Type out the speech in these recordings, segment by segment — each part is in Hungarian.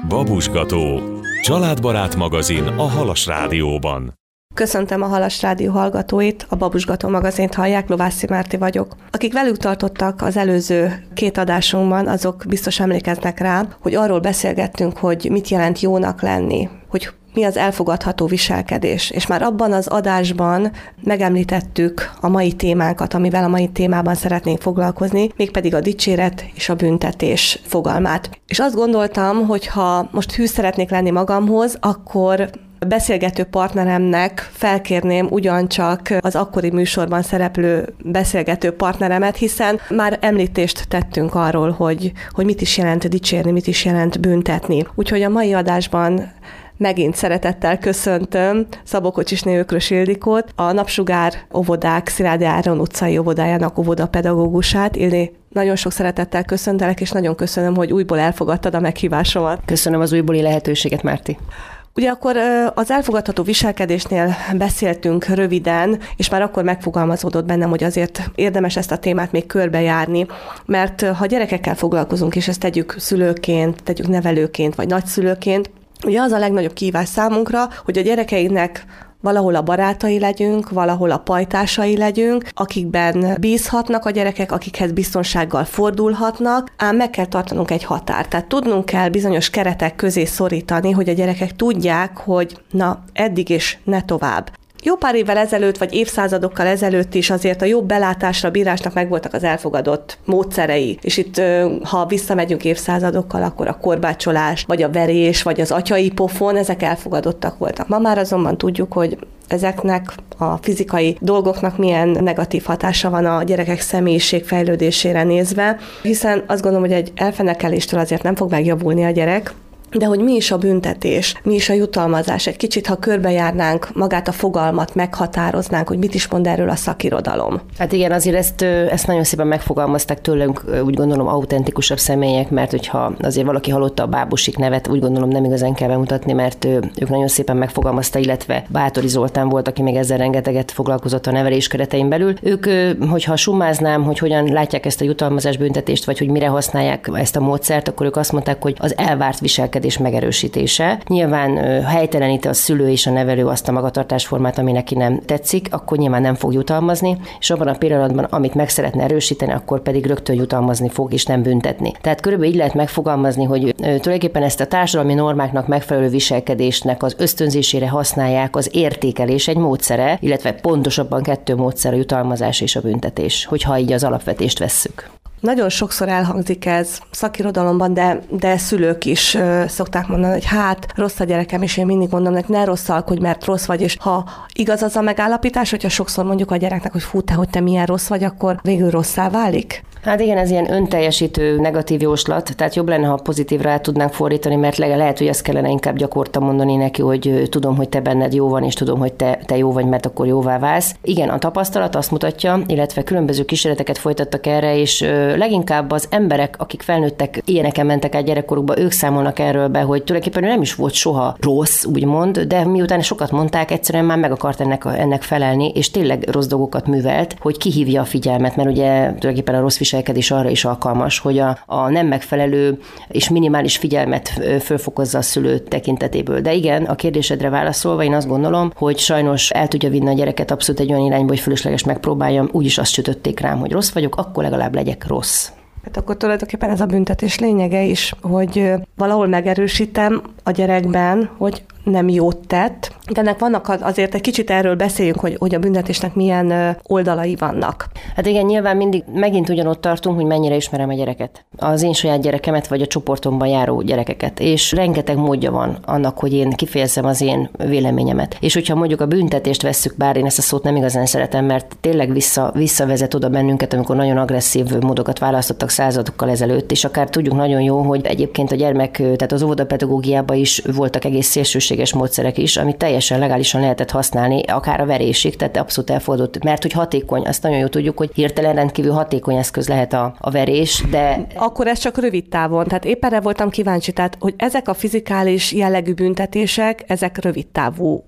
Babusgató. Családbarát magazin a Halas Rádióban. Köszöntöm a Halas Rádió hallgatóit, a Babusgató magazint hallják, Lovászi Márti vagyok. Akik velük tartottak az előző 2 adásunkban, azok biztos emlékeznek rá, hogy arról beszélgettünk, hogy mit jelent jónak lenni, hogy mi az elfogadható viselkedés. És már abban az adásban megemlítettük a mai témánkat, amivel a mai témában szeretnénk foglalkozni, mégpedig a dicséret és a büntetés fogalmát. És azt gondoltam, hogy ha most hű szeretnék lenni magamhoz, akkor beszélgető partneremnek felkérném ugyancsak az akkori műsorban szereplő beszélgető partneremet, hiszen már említést tettünk arról, hogy mit is jelent dicsérni, mit is jelent büntetni. Úgyhogy a mai adásban megint szeretettel köszöntöm Szabó Kocsisné Ökrös Ildikót, a Napsugár óvodák Szilágyi Áron utcai óvodájának óvodapedagógusát. Ildi, nagyon sok szeretettel köszöntelek, és nagyon köszönöm, hogy újból elfogadtad a meghívásomat. Köszönöm az újbóli lehetőséget, Márti. Ugye akkor az elfogadható viselkedésnél beszéltünk röviden, és már akkor megfogalmazódott bennem, hogy azért érdemes ezt a témát még körbejárni, mert ha gyerekekkel foglalkozunk, és ezt tegyük szülőként, tegyük nevelőként, vagy nagyszülőként, ugye az a legnagyobb kihívás számunkra, hogy a gyerekeinknek valahol a barátai legyünk, valahol a pajtásai legyünk, akikben bízhatnak a gyerekek, akikhez biztonsággal fordulhatnak, ám meg kell tartanunk egy határt. Tehát tudnunk kell bizonyos keretek közé szorítani, hogy a gyerekek tudják, hogy na, eddig és ne tovább. Jó pár évvel ezelőtt, vagy évszázadokkal ezelőtt is azért a jobb belátásra, bírásnak megvoltak az elfogadott módszerei. És itt, ha visszamegyünk évszázadokkal, akkor a korbácsolás, vagy a verés, vagy az atyai pofon, ezek elfogadottak voltak. Ma már azonban tudjuk, hogy ezeknek a fizikai dolgoknak milyen negatív hatása van a gyerekek személyiségfejlődésére nézve, hiszen azt gondolom, hogy egy elfenekeléstől azért nem fog megjavulni a gyerek, de hogy mi is a büntetés, mi is a jutalmazás, egy kicsit, ha körbejárnánk magát a fogalmat, meghatároznánk, hogy mit is mond erről a szakirodalom. Hát igen, azért ezt nagyon szépen megfogalmazták tőlünk, úgy gondolom, autentikusabb személyek, mert hogyha azért valaki hallotta a Bábusik nevet, úgy gondolom nem igazán kell bemutatni, mert ők nagyon szépen megfogalmazta, illetve Báthori Zoltán volt, aki még ezzel rengeteget foglalkozott a nevelés keretein belül. Ők, hogyha summáznám, hogy hogyan látják ezt a jutalmazás büntetést, vagy hogy mire használják ezt a módszert, akkor ők azt mondták, hogy az elvárt viselkedés megerősítése. Nyilván helyteleníti a szülő és a nevelő azt a magatartásformát, ami neki nem tetszik, akkor nyilván nem fog jutalmazni, és abban a pillanatban, amit meg szeretne erősíteni, akkor pedig rögtön jutalmazni fog, és nem büntetni. Tehát körülbelül így lehet megfogalmazni, hogy tulajdonképpen ezt a társadalmi normáknak megfelelő viselkedésnek az ösztönzésére használják az értékelés egy módszere, illetve pontosabban 2 módszer, a jutalmazás és a büntetés, hogyha így az alapvetést vesszük. Nagyon sokszor elhangzik ez szakirodalomban, de szülők is szokták mondani, hogy hát rossz a gyerekem, és én mindig mondom neki, ne rosszalkodj, mert rossz vagy, és ha igaz az a megállapítás, hogyha sokszor mondjuk a gyereknek, hogy fú, te milyen rossz vagy, akkor végül rosszá válik? Hát igen, ez ilyen önteljesítő negatív jóslat, tehát jobb lenne, ha pozitívra el tudnánk fordítani, mert lehet, hogy ezt kellene inkább gyakorta mondani neki, hogy tudom, hogy te benned jó van, és tudom, hogy te jó vagy, mert akkor jóvá válsz. Igen, a tapasztalat azt mutatja, illetve különböző kísérleteket folytattak erre, és leginkább az emberek, akik felnőttek, ilyeneken mentek át gyerekkorukba, ők számolnak erről be, hogy tulajdonképpen nem is volt soha rossz, úgymond, de miután sokat mondták, egyszerűen már meg akart ennek felelni, és tényleg rossz dolgokat művelt, hogy kihívja a figyelmet, mert ugye tulajdonképpen a rossz viselkedés arra is alkalmas, hogy a nem megfelelő és minimális figyelmet fölfokozza a szülő tekintetéből. De igen, a kérdésedre válaszolva, én azt gondolom, hogy sajnos el tudja vinni a gyereket abszolút egy olyan irányba, hogy fölösleges megpróbáljam, úgyis azt sütötték rám, hogy rossz vagyok, akkor legalább legyek rossz. Hát akkor tulajdonképpen ez a büntetés lényege is, hogy valahol megerősítem a gyerekben, hogy nem jót tett, de ennek vannak azért egy kicsit erről beszéljünk, hogy a büntetésnek milyen oldalai vannak. Hát igen, nyilván mindig megint ugyanott tartunk, hogy mennyire ismerem a gyereket. Az én saját gyerekemet, vagy a csoportomban járó gyerekeket. És rengeteg módja van annak, hogy én kifejezzem az én véleményemet. És hogyha mondjuk a büntetést vesszük, bár én ezt a szót nem igazán szeretem, mert tényleg visszavezet oda bennünket, amikor nagyon agresszív módokat választottak századokkal ezelőtt, és akár tudjuk nagyon jó, hogy egyébként a gyermek, tehát az óvodapedagógiában is voltak egész szélsőséges módszerek is, amit teljesen legálisan lehetett használni, akár a verésig, tehát abszolút elfordult, mert hogy hatékony, azt nagyon jól tudjuk, hogy hirtelen rendkívül hatékony eszköz lehet a verés, de... Akkor ez csak rövid távon, tehát épp erre voltam kíváncsi, tehát hogy ezek a fizikális jellegű büntetések, ezek rövid távú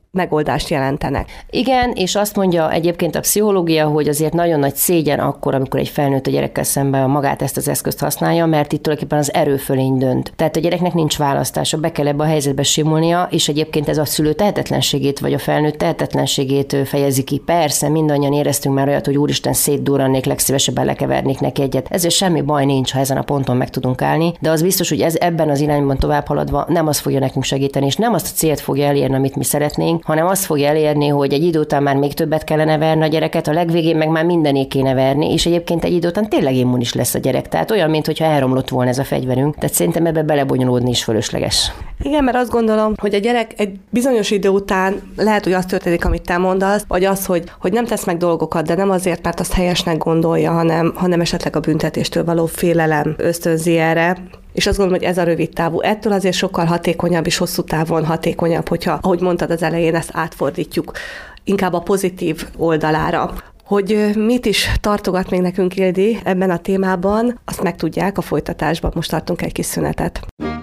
megoldást jelentenek. Igen, és azt mondja egyébként a pszichológia, hogy azért nagyon nagy szégyen akkor, amikor egy felnőtt a gyerekkel szemben magát ezt az eszközt használja, mert itt tulajdonképpen az erőfölény dönt. Tehát a gyereknek nincs választása, be kell ebbe a helyzetbe simulnia, és egyébként ez a szülő tehetetlenségét, vagy a felnőtt tehetetlenségét fejezi ki. Persze, mindannyian éreztünk már olyat, hogy úristen, szétdurrannék, legszívesebben lekevernék neki egyet. Ezért semmi baj nincs, ha ezen a ponton meg tudunk állni, de az biztos, hogy ez ebben az irányban tovább haladva nem az fogja nekünk segíteni, és nem azt a célt fogja elérni, amit mi szeretnénk, hanem azt fogja elérni, hogy egy idő után már még többet kellene verni a gyereket, a legvégén meg már mindené kéne verni, és egyébként egy idő után tényleg immunis lesz a gyerek. Tehát olyan, mintha elromlott volna ez a fegyverünk. Tehát szerintem ebbe belebonyolódni is fölösleges. Igen, mert azt gondolom, hogy a gyerek egy bizonyos idő után lehet, hogy az történik, amit te mondasz, vagy az, hogy nem tesz meg dolgokat, de nem azért, mert azt helyesnek gondolja, hanem esetleg a büntetéstől való félelem ösztönzi erre. És azt gondolom, hogy ez a rövid távú. Ettől azért sokkal hatékonyabb és hosszú távon hatékonyabb, hogyha, ahogy mondtad az elején, ezt átfordítjuk inkább a pozitív oldalára. Hogy mit is tartogat még nekünk Ildi ebben a témában, azt megtudják a folytatásban. Most tartunk egy kis szünetet.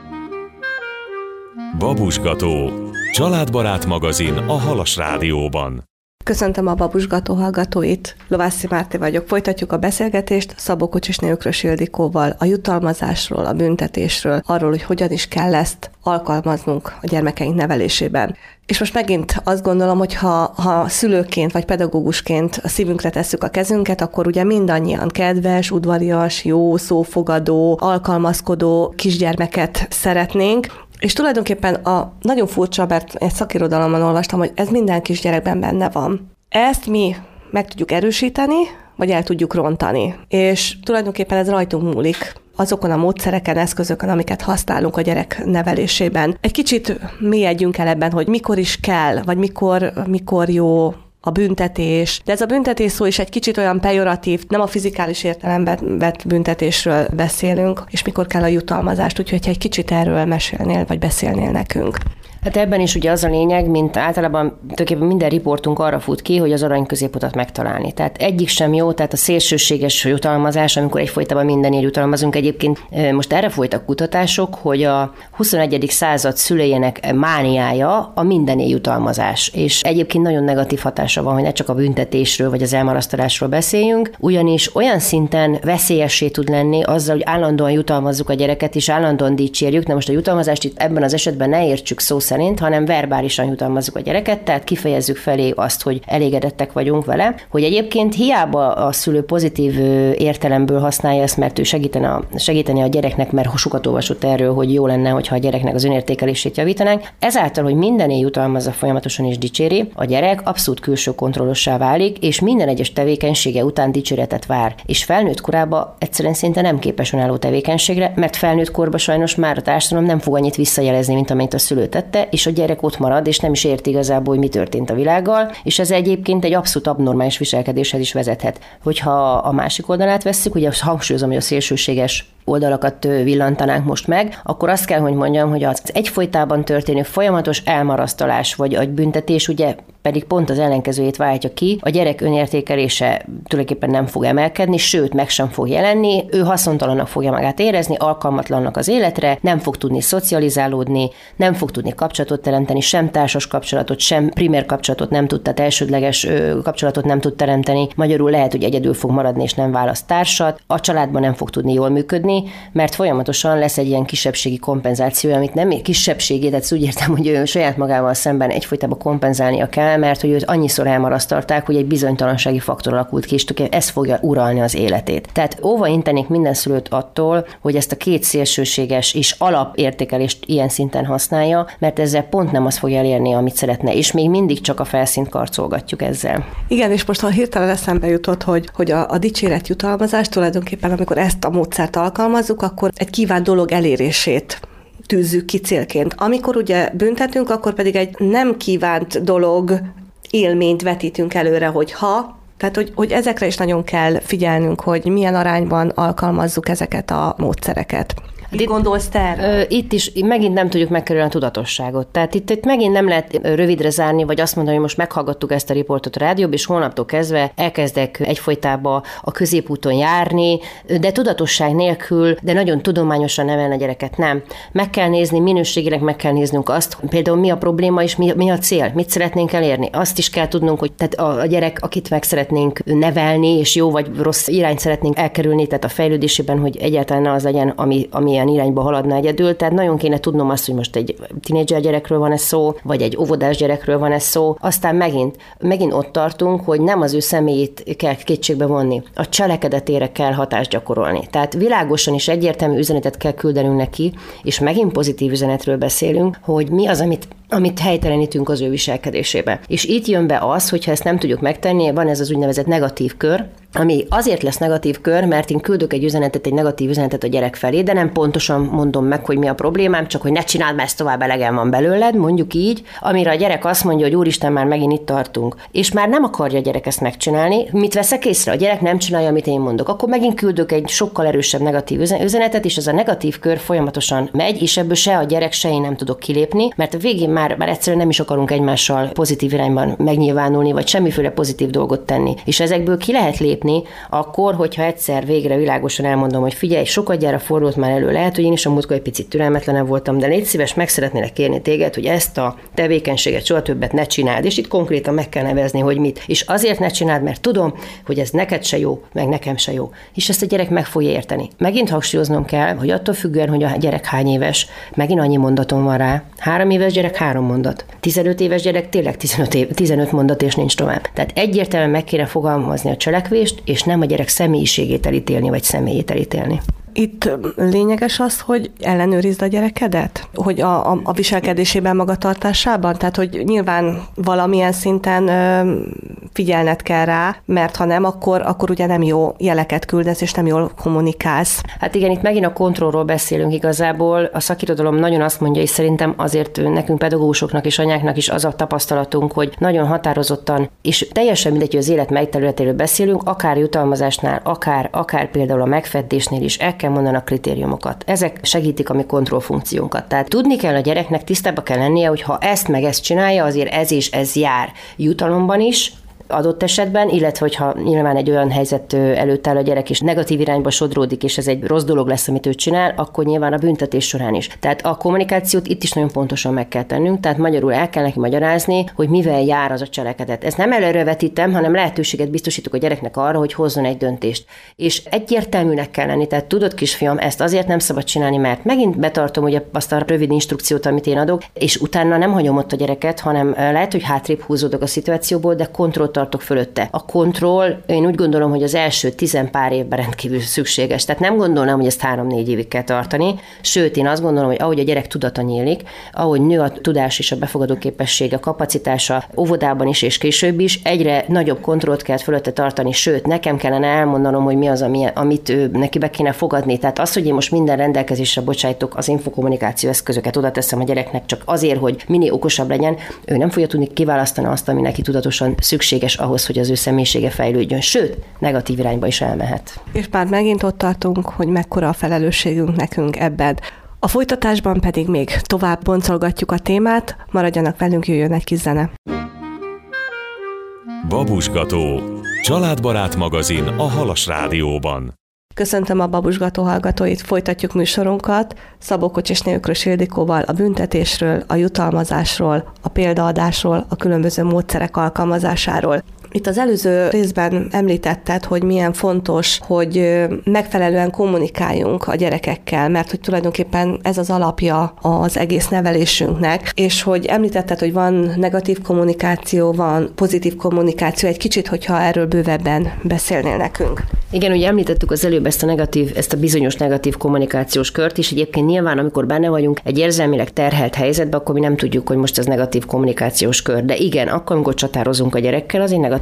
Babusgató. Családbarát magazin a Halas Rádióban. Köszöntöm a Babusgató hallgatóit. Lovászi Márti vagyok. Folytatjuk a beszélgetést Szabó Kocsisné Ökrös Ildikóval a jutalmazásról, a büntetésről, arról, hogy hogyan is kell ezt alkalmaznunk a gyermekeink nevelésében. És most megint azt gondolom, hogy ha szülőként vagy pedagógusként a szívünkre tesszük a kezünket, akkor ugye mindannyian kedves, udvarias, jó, szófogadó, alkalmazkodó kisgyermeket szeretnénk. És tulajdonképpen nagyon furcsa, mert egy szakirodalomban olvastam, hogy ez minden kisgyerekben benne van. Ezt mi meg tudjuk erősíteni, vagy el tudjuk rontani. És tulajdonképpen ez rajtunk múlik. Azokon a módszereken, eszközökön, amiket használunk a gyerek nevelésében. Egy kicsit mélyedjünk el ebben, hogy mikor is kell, vagy mikor jó a büntetés. De ez a büntetés szó is egy kicsit olyan pejoratív, nem a fizikális értelemben vett büntetésről beszélünk, és mikor kell a jutalmazást, úgyhogy egy kicsit erről mesélnél, vagy beszélnél nekünk. Hát ebben is ugye az a lényeg, mint általában tulajdonképpen minden riportunk arra fut ki, hogy az arany középutat megtalálni. Tehát egyik sem jó, tehát a szélsőséges jutalmazás, amikor egyfolytában mindenért jutalmazunk. Egyébként most erre folytak kutatások, hogy a 21. század szüleinek mániája a mindenért jutalmazás. És egyébként nagyon negatív hatása van, hogy ne csak a büntetésről vagy az elmarasztalásról beszéljünk, ugyanis olyan szinten veszélyessé tud lenni azzal, hogy állandóan jutalmazzuk a gyereket, és állandóan dicsérjük. Na most a jutalmazást itt ebben az esetben ne értsük szó szerint, hanem verbálisan jutalmazzuk a gyereket, tehát kifejezzük felé azt, hogy elégedettek vagyunk vele, hogy egyébként hiába a szülő pozitív értelemből használja ezt, mert ő segíteni a gyereknek, mert sokat olvasott erről, hogy jó lenne, hogyha a gyereknek az önértékelését javítanánk. Ezáltal, hogy mindené jutalmazza folyamatosan és dicséri, a gyerek abszolút külső kontrollossá válik, és minden egyes tevékenysége után dicséretet vár. És felnőtt korában egyszerűen szinte nem képes önálló tevékenységre, mert felnőtt korban sajnos már a társadalom nem fog annyit visszajelezni, mint amennyit a szülő tette, és a gyerek ott marad, és nem is érti igazából, hogy mi történt a világgal, és ez egyébként egy abszolút abnormális viselkedéshez is vezethet. Hogyha a másik oldalát vesszük, ugye hangsúlyozom, hogy a szélsőséges oldalakat villantanánk most meg, akkor azt kell, hogy mondjam, hogy az egyfolytában történő folyamatos elmarasztalás vagy agybüntetés ugye pedig pont az ellenkezőjét váltja ki, a gyerek önértékelése tulajdonképpen nem fog emelkedni, sőt meg sem fog jelenni, ő haszontalannak fogja magát érezni, alkalmatlannak az életre, nem fog tudni szocializálódni, nem fog tudni kapcsolatot teremteni, sem társas kapcsolatot, sem primér kapcsolatot nem tud, tehát elsődleges kapcsolatot nem tud teremteni, magyarul lehet, hogy egyedül fog maradni és nem választ társat, a családban nem fog tudni jól működni, mert folyamatosan lesz egy ilyen kisebbségi kompenzáció, amit nem kisebbségi, tehát úgy értem, hogy ő saját magával szemben egyfolytában kompenzálnia kell, mert hogy őt annyiszor elmarasztalták, hogy egy bizonytalansági faktor alakult ki, és ez fogja uralni az életét. Tehát óva intenék minden szülőt attól, hogy ezt a két szélsőséges és alapértékelést ilyen szinten használja, mert ezzel pont nem azt fogja elérni, amit szeretne, és még mindig csak a felszínt karcolgatjuk ezzel. Igen, és most ha hirtelen eszembe jutott, hogy a dicséret jutalmazás tulajdonképpen, amikor ezt a módszert alkalmazzuk, akkor egy kívánt dolog elérését tűzzük ki célként. Amikor ugye büntetünk, akkor pedig egy nem kívánt dolog élményt vetítünk előre, tehát hogy ezekre is nagyon kell figyelnünk, hogy milyen arányban alkalmazzuk ezeket a módszereket. Mit gondolsz te? Itt is megint nem tudjuk megkerülni a tudatosságot. Tehát itt megint nem lehet rövidre zárni, vagy azt mondani, hogy most meghallgattuk ezt a riportot a rádióban, és holnaptól kezdve elkezdek egyfolytában a középúton járni, de tudatosság nélkül, de nagyon tudományosan nevelni a gyereket. Nem. Meg kell nézni, minőségileg meg kell néznünk azt, például mi a probléma és mi a cél, mit szeretnénk elérni. Azt is kell tudnunk, hogy tehát a gyerek, akit meg szeretnénk nevelni, és jó vagy rossz irányt szeretnénk elkerülni, tehát a fejlődésében, hogy egyáltalán ne az legyen, ami ilyen irányba haladna egyedül. Tehát nagyon kéne tudnom azt, hogy most egy tínédzser gyerekről van ez szó, vagy egy óvodás gyerekről van ez szó. Aztán megint ott tartunk, hogy nem az ő személyét kell kétségbe vonni. A cselekedetére kell hatást gyakorolni. Tehát világosan és egyértelmű üzenetet kell küldenünk neki, és megint pozitív üzenetről beszélünk, hogy mi az, amit helytelenítünk az ő viselkedésébe. És itt jön be az, hogyha ezt nem tudjuk megtenni, van ez az úgynevezett negatív kör, ami azért lesz negatív kör, mert én küldök egy negatív üzenetet a gyerek felé, de nem pontosan mondom meg, hogy mi a problémám, csak hogy ne csináld, mert ezt tovább elegem van belőled, mondjuk így, amire a gyerek azt mondja, hogy úristen, már megint itt tartunk. És már nem akarja a gyerek ezt megcsinálni. Mit veszek észre? A gyerek nem csinálja, amit én mondok. Akkor megint küldök egy sokkal erősebb negatív üzenetet, és ez a negatív kör folyamatosan megy, és ebből se a gyerek, se én nem tudok kilépni, mert a végén már egyszerűen nem is akarunk egymással pozitív irányban megnyilvánulni, vagy semmiféle pozitív dolgot tenni. És ezekből ki lehet lépni akkor, hogyha egyszer végre világosan elmondom, hogy figyelj, sokadjára fordult már elő, lehet, hogy én is a múltkor egy picit türelmetlenebb voltam, de légy szíves, meg szeretnélek kérni téged, hogy ezt a tevékenységet soha többet ne csináld, és itt konkrétan meg kell nevezni, hogy mit. És azért ne csináld, mert tudom, hogy ez neked se jó, meg nekem se jó. És ezt a gyerek meg fogja érteni. Megint hangsúlyoznom kell, hogy attól függően, hogy a gyerek hány éves, megint annyi mondatom van rá. 3 éves gyerek 3 mondat. 15 éves gyerek tényleg 15 mondat, és nincs tovább. Tehát egyértelműen meg kéne fogalmazni a cselekvést, és nem a gyerek személyiségét elítélni, vagy személyét elítélni. Itt lényeges az, hogy ellenőrizd a gyerekedet? Hogy a viselkedésében, magatartásában? Tehát, hogy nyilván valamilyen szinten figyelned kell rá, mert ha nem, akkor ugye nem jó jeleket küldesz, és nem jól kommunikálsz. Hát igen, itt megint a kontrollról beszélünk igazából. A szakirodalom nagyon azt mondja, és szerintem azért nekünk pedagógusoknak és anyáknak is az a tapasztalatunk, hogy nagyon határozottan, és teljesen mindegy, hogy az élet mely területéről beszélünk, akár jutalmazásnál, akár például a megfedésnél is el kell mondani a kritériumokat. Ezek segítik a mi kontrollfunkciónkat. Tehát tudni kell a gyereknek, tisztába kell lennie, hogy ha ezt meg ezt csinálja, azért ez és ez jár jutalomban is, adott esetben, illetve hogyha nyilván egy olyan helyzet előtt áll a gyerek, és negatív irányba sodródik, és ez egy rossz dolog lesz, amit ő csinál, akkor nyilván a büntetés során is. Tehát a kommunikációt itt is nagyon pontosan meg kell tennünk, tehát magyarul el kell neki magyarázni, hogy mivel jár az a cselekedet. Ez nem előrevetítem, hanem lehetőséget biztosítok a gyereknek arra, hogy hozzon egy döntést. És egyértelműnek kell lenni, tehát tudod, kisfiam, ezt azért nem szabad csinálni, mert megint betartom ugye azt a rövid instrukciót, amit én adok, és utána nem hagyom ott a gyereket, hanem lehet, hogy hátrébb húzódok a szituációból, de kontrollt tartok fölötte. A kontroll, én úgy gondolom, hogy az első 10 pár évben rendkívül szükséges. Tehát nem gondolnám, hogy ezt 3-4 évig kell tartani, sőt, én azt gondolom, hogy ahogy a gyerek tudata nyílik, ahogy nő a tudás és a befogadó képessége, a kapacitása óvodában is és később is, egyre nagyobb kontrollt kell fölötte tartani, sőt, nekem kellene elmondanom, hogy mi az, amit ő neki be kéne fogadni. Tehát az, hogy én most minden rendelkezésre bocsájtok az infokommunikáció eszközöket, oda teszem a gyereknek csak azért, hogy minél okosabb legyen, ő nem fogja tudni kiválasztani azt, ami neki tudatosan szükséges ahhoz, hogy az ő személyisége fejlődjön, sőt, negatív irányba is elmehet. És már megint ott tartunk, hogy mekkora a felelősségünk nekünk ebben. A folytatásban pedig még tovább boncolgatjuk a témát, maradjanak velünk, jöjjön egy kis zene. Babusgató, családbarát magazin a Halas Rádióban. Köszöntöm a Babusgató hallgatóit, folytatjuk műsorunkat Szabó Kocsisné Ökrös Ildikóval a büntetésről, a jutalmazásról, a példaadásról, a különböző módszerek alkalmazásáról. Itt az előző részben említetted, hogy milyen fontos, hogy megfelelően kommunikáljunk a gyerekekkel, mert hogy tulajdonképpen ez az alapja az egész nevelésünknek, és hogy említetted, hogy van negatív kommunikáció, van pozitív kommunikáció, egy kicsit, hogyha erről bővebben beszélnél nekünk. Igen, ugye említettük az előbb ezt a bizonyos negatív kommunikációs kört is, egyébként nyilván, amikor benne vagyunk egy érzelmileg terhelt helyzetben, akkor mi nem tudjuk, hogy most ez negatív kommunikációs kör. De igen, akkor, amikor csatározunk a gyerekkel, az egy negatív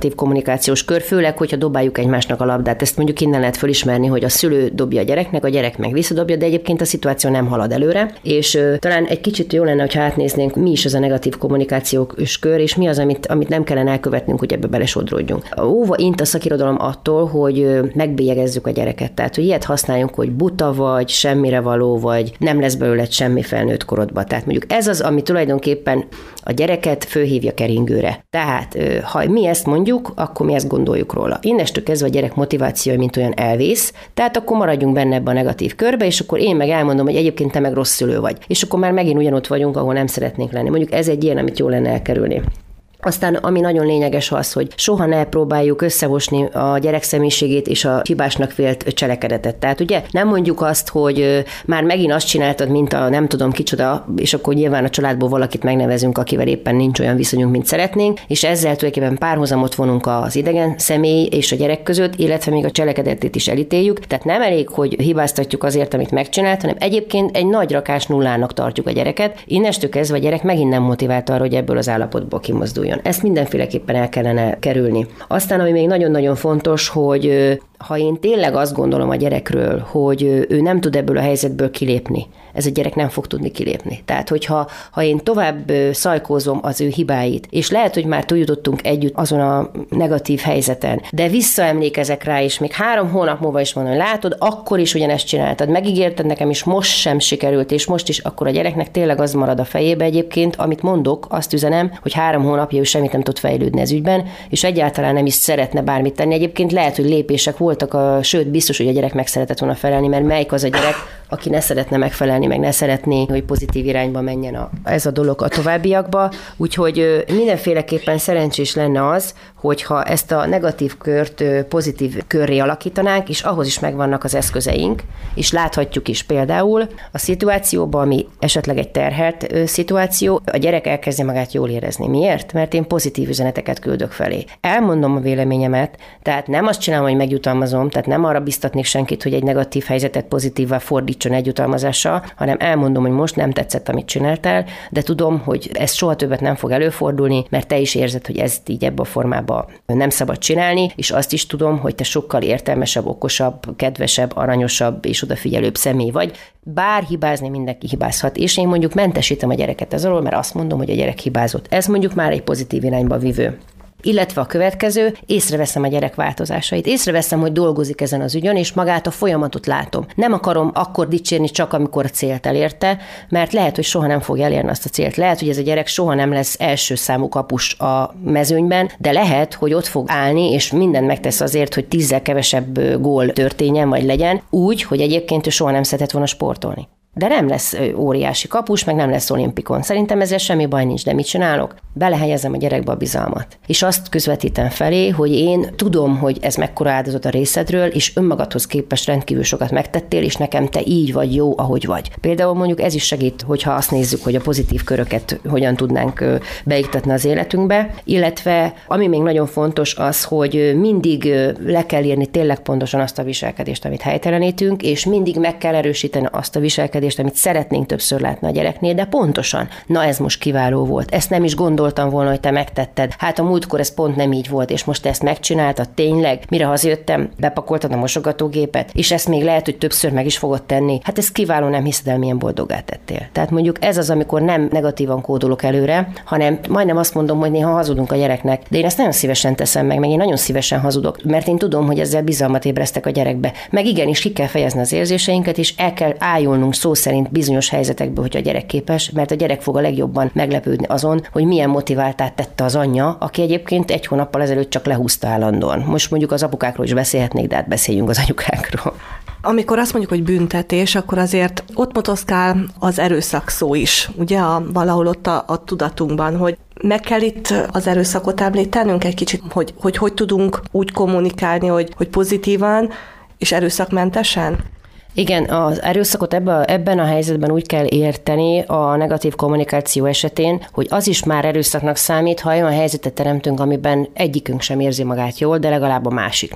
negatív kommunikációs kör, főleg, hogyha dobáljuk egymásnak a labdát. Ezt mondjuk innen lehet fölismerni, hogy a szülő dobja a gyereknek, a gyerek meg visszadobja, de egyébként a szituáció nem halad előre, és talán egy kicsit jó lenne, hogyha átnéznénk, mi is az a negatív kommunikációs kör, és mi az, amit nem kellene elkövetnünk, hogy ebbe belesodródjunk. Óva int a szakirodalom attól, hogy megbélyegezzük a gyereket. Tehát, hogy ilyet használjunk, hogy buta vagy, semmire való vagy, nem lesz belőled semmi felnőtt korodba. Tehát mondjuk ez az, ami tulajdonképpen a gyereket fölhívja keringőre. Tehát, ha mi ezt mondjuk, akkor mi ezt gondoljuk róla. Innestől kezdve a gyerek motivációja mint olyan elvész, tehát akkor maradjunk benne ebbe a negatív körbe, és akkor én meg elmondom, hogy egyébként te meg rossz szülő vagy. És akkor már megint ugyanott vagyunk, ahol nem szeretnénk lenni. Mondjuk ez egy ilyen, amit jól lenne elkerülni. Aztán ami nagyon lényeges az, hogy soha ne próbáljuk összehosni a gyerek személyiségét és a hibásnak vélt cselekedetet. Tehát ugye nem mondjuk azt, hogy már megint azt csináltad, mint a nem tudom kicsoda, és akkor nyilván a családból valakit megnevezünk, akivel éppen nincs olyan viszonyunk, mint szeretnénk, és ezzel tulajdonképpen párhuzamot vonunk az idegen személy és a gyerek között, illetve még a cselekedetét is elítéljük. Tehát nem elég, hogy hibáztatjuk azért, amit megcsinált, hanem egyébként egy nagy rakás nullának tartjuk a gyereket. Innestől kezdve a gyerek megint nem motivált arra, hogy ebből az állapotból kimozduljon. Ezt mindenféleképpen el kellene kerülni. Aztán, ami még nagyon-nagyon fontos, hogy ha én tényleg azt gondolom a gyerekről, hogy ő nem tud ebből a helyzetből kilépni, ez a gyerek nem fog tudni kilépni. Tehát, hogyha én tovább szajkózom az ő hibáit, és lehet, hogy már túljutottunk együtt azon a negatív helyzeten, de visszaemlékezek rá, és még 3 hónap múlva is mondom, hogy látod, akkor is ugyanezt csináltad, megígérted nekem, és most sem sikerült, és most is, akkor a gyereknek tényleg az marad a fejébe egyébként, amit mondok, azt üzenem, hogy 3 hónapja ő semmit nem tud fejlődni ez ügyben, és egyáltalán nem is szeretne bármit tenni. Egyébként lehet, hogy lépések voltak, sőt, biztos, hogy a gyerek meg szeretett volna felelni, mert melyik az a gyerek, aki ne szeretne megfelelni, meg ne szeretné, hogy pozitív irányba menjen ez a dolog a továbbiakba. Úgyhogy mindenféleképpen szerencsés lenne az, hogyha ezt a negatív kört pozitív körré alakítanánk, és ahhoz is megvannak az eszközeink, és láthatjuk is például a szituációban, ami esetleg egy terhelt szituáció, a gyerek elkezdi magát jól érezni. Miért? Mert én pozitív üzeneteket küldök felé. Elmondom a véleményemet, tehát nem azt csinálom, hogy megjutalmazom, tehát nem arra biztatnék senkit, hogy egy negatív helyzetet pozitívvá fordítson egy jutalmazással, hanem elmondom, hogy most nem tetszett, amit csináltál, de tudom, hogy ez soha többet nem fog előfordulni, mert te is érzed, hogy ezt így ebben a formában nem szabad csinálni, és azt is tudom, hogy te sokkal értelmesebb, okosabb, kedvesebb, aranyosabb és odafigyelőbb személy vagy. Bár hibázni mindenki hibázhat, és én mondjuk mentesítem a gyereket ez alól, mert azt mondom, hogy a gyerek hibázott. Ez mondjuk már egy pozitív irányba vívő. Illetve a következő, észreveszem a gyerek változásait. Észreveszem, hogy dolgozik ezen az ügyön, és magát a folyamatot látom. Nem akarom akkor dicsérni csak, amikor a célt elérte, mert lehet, hogy soha nem fogja elérni azt a célt. Lehet, hogy ez a gyerek soha nem lesz első számú kapus a mezőnyben, de lehet, hogy ott fog állni, és mindent megtesz azért, hogy 10-zel kevesebb gól történjen, vagy legyen, úgy, hogy egyébként ő soha nem szeretett volna sportolni. De nem lesz óriási kapus, meg nem lesz olimpikon. Szerintem ezzel semmi baj nincs, de mit csinálok? Belehelyezem a gyerekbe a bizalmat. És azt közvetítem felé, hogy én tudom, hogy ez mekkora áldozat a részedről, és önmagadhoz képest rendkívül sokat megtettél, és nekem te így vagy jó, ahogy vagy. Például mondjuk ez is segít, hogyha azt nézzük, hogy a pozitív köröket hogyan tudnánk beiktatni az életünkbe, illetve ami még nagyon fontos az, hogy mindig le kell írni tényleg pontosan azt a viselkedést, amit helytelenítünk, és mindig meg kell erősíteni azt a viselkedést, amit szeretnénk többször látni a gyereknél, de pontosan, na ez most kiváló volt. Ezt nem is gondoltam volna, hogy te megtetted. Hát a múltkor ez pont nem így volt, és most te ezt megcsináltad, tényleg. Mire hazajöttem, bepakoltad a mosogatógépet, és ezt még lehet, hogy többször meg is fogod tenni. Hát ez kiváló, nem hiszed el, milyen boldogá tettél. Tehát mondjuk ez az, amikor nem negatívan kódolok előre, hanem majdnem azt mondom, hogy néha hazudunk a gyereknek, de én ezt nagyon szívesen teszem meg én nagyon szívesen hazudok, mert én tudom, hogy ezzel bizalmat ébresztek a gyerekbe. Meg igenis ki kell fejezni az érzéseinket, és el kell ájulnunk szó szerint bizonyos helyzetekből, hogy a gyerek képes, mert a gyerek fog a legjobban meglepődni azon, hogy milyen motiváltát tette az anyja, aki egyébként 1 hónappal ezelőtt csak lehúzta állandóan. Most mondjuk az apukákról is beszélhetnék, de hát beszéljünk az anyukákról. Amikor azt mondjuk, hogy büntetés, akkor azért ott motoszkál az erőszak szó is, ugye valahol ott a tudatunkban, hogy meg kell itt az erőszakot említenünk egy kicsit, hogy tudunk úgy kommunikálni, hogy pozitívan és erőszakmentesen? Igen, az erőszakot ebben a helyzetben úgy kell érteni a negatív kommunikáció esetén, hogy az is már erőszaknak számít, ha olyan helyzetet teremtünk, amiben egyikünk sem érzi magát jól, de legalább a másik nem.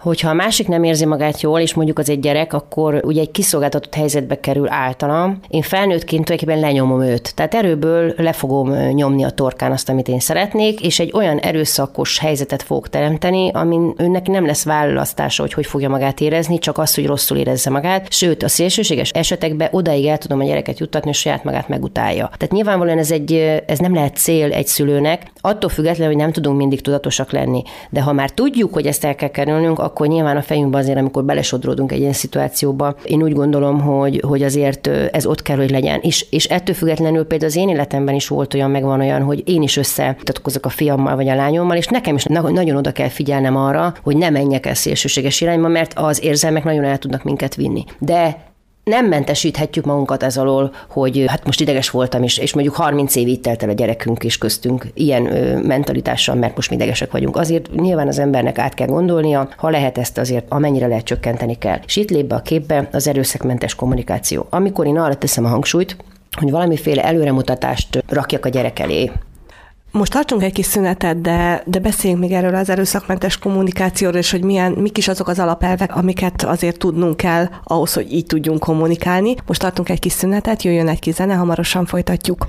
hogyha a másik nem érzi magát jól, és mondjuk az egy gyerek, akkor ugye egy kiszolgáltatott helyzetbe kerül általam, én felnőttként tulajdonképpen lenyomom őt. Tehát erőből le fogom nyomni a torkán azt, amit én szeretnék, és egy olyan erőszakos helyzetet fogok teremteni, amin önnek nem lesz választása, hogy fogja magát érezni, csak az, hogy rosszul érezze magát. Sőt, a szélsőséges esetekben odáig el tudom a gyereket juttatni, hogy saját magát megutálja. Tehát nyilvánvalóan ez nem lehet cél egy szülőnek, attól függetlenül, hogy nem tudunk mindig tudatosak lenni. De ha már tudjuk, hogy ezt el kell kerülnünk, akkor nyilván a fejünkben azért, amikor belesodródunk egy ilyen szituációba, én úgy gondolom, hogy azért ez ott kell, hogy legyen. És ettől függetlenül például az én életemben is volt olyan, meg van olyan, hogy én is összetatkozok a fiammal vagy a lányommal, és nekem is nagyon oda kell figyelnem arra, hogy ne menjek el szélsőséges irányba, mert az érzelmek nagyon el tudnak minket vinni. De nem mentesíthetjük magunkat ez alól, hogy hát most ideges voltam is, és mondjuk 30 év így telt el a gyerekünk is köztünk ilyen mentalitással, mert most mi idegesek vagyunk. Azért nyilván az embernek át kell gondolnia, ha lehet ezt azért amennyire lehet csökkenteni kell. És itt lép be a képbe az erőszakmentes kommunikáció. Amikor én arra teszem a hangsúlyt, hogy valamiféle előremutatást rakjak a gyerek elé. Most tartsunk egy kis szünetet, de beszéljünk még erről az erőszakmentes kommunikációról, és hogy mik is azok az alapelvek, amiket azért tudnunk kell ahhoz, hogy így tudjunk kommunikálni. Most tartunk egy kis szünetet, jöjjön egy kis zene, hamarosan folytatjuk.